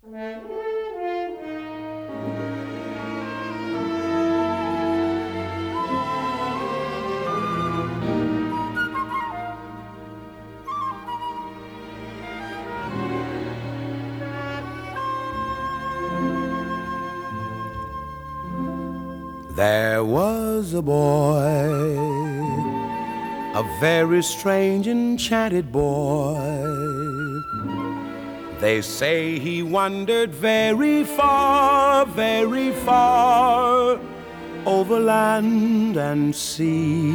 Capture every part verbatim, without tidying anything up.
There was a boy, a very strange, enchanted boy. They say he wandered very far, very far, over land and sea.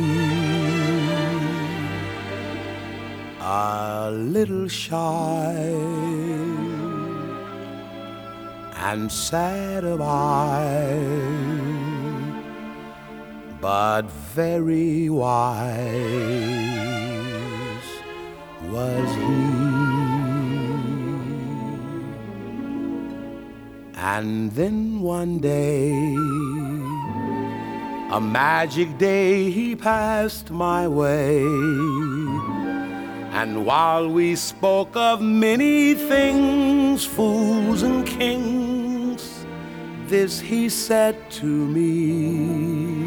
A little shy and sad of eye, but very wise was he. And then one day, a magic day, he passed my way. And while we spoke of many things, fools and kings, this he said to me: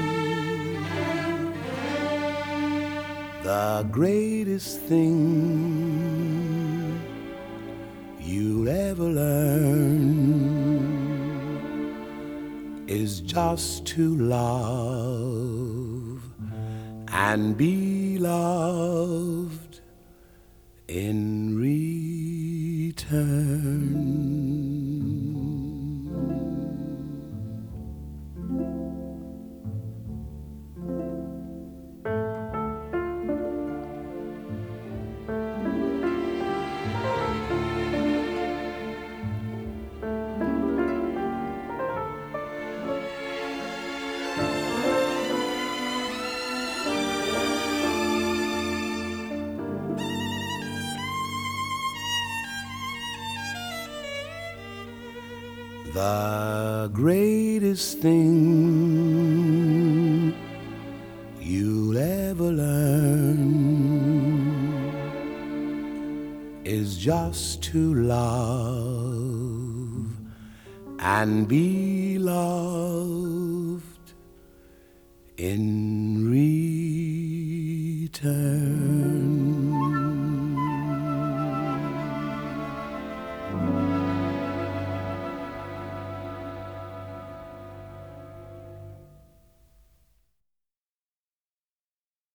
the greatest thing you'll ever learn is just to love and be loved in return. The greatest thing you'll ever learn is just to love and be loved in return.